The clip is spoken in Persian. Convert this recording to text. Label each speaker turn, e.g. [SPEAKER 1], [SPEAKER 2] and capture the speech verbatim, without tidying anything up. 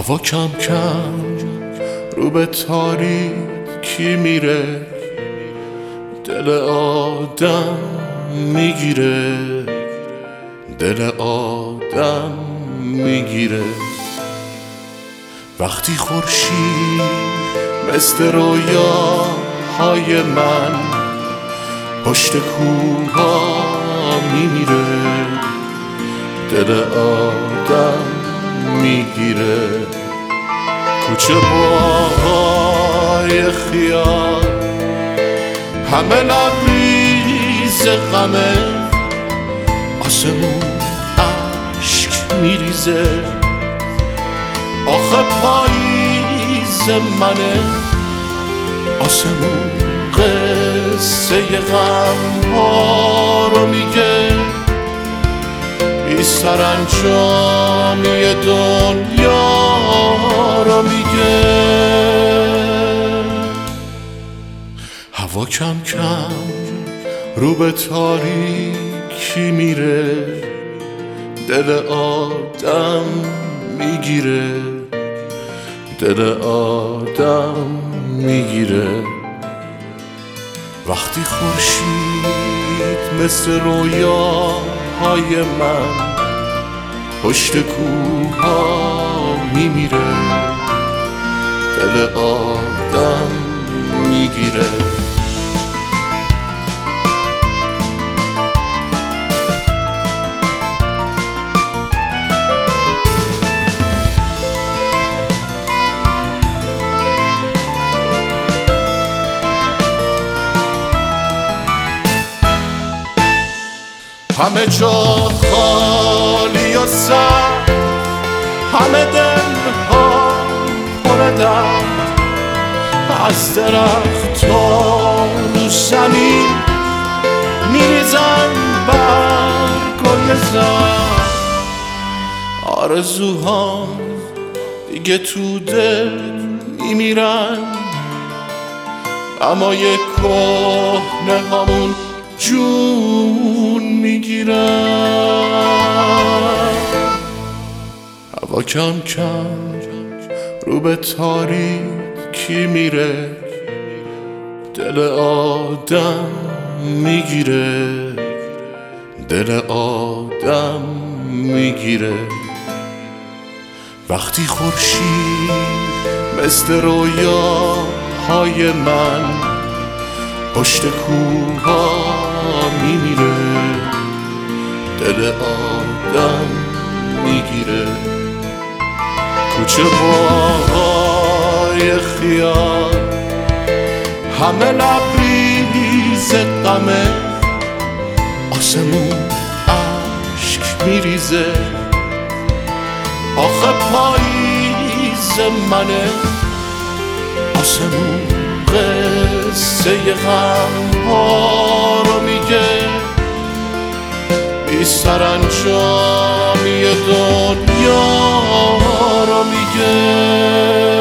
[SPEAKER 1] هوا کم کم رو به تاریکی میره، دل آدم میگیره، دل آدم میگیره. وقتی خورشید مثل رویاهای من پشت کوها میمیره، دل آدم میگیره. کوچه باهای خیال همه لبریز غمه، آسمون عشق میریزه، آخه پاییز منه، آسمون قصه غم ها رو میگه، بی سرانجامی دنیا رو میگه. هوا کم کم رو به تاریکی میره، دل آدم میگیره، دل آدم میگیره. وقتی خورشید مثل رویاهای من پشت کوها میمیره، دل آدم میگیره. همه جا خالی و سر، همه دل ها پر درد، از درختان و زمین میریزن برگای زرد. آرزوهام دیگه تو دل میمیرن، اما یک کهنه هامون جون میگیرن. هوا کم کم رو به تاریکی میره، دل آدم میگیره، دل آدم میگیره. وقتی خورشید مثل رویاهای من پشت کوها میمیره، دل آدم میگیره. کوچه باهای خیال همه لبریز غمه، آسمون عشق میریزه، آخه پاییز منه، آسمون قصه غم ها رو میگه، بی سرانجامی دنیا رو میگه.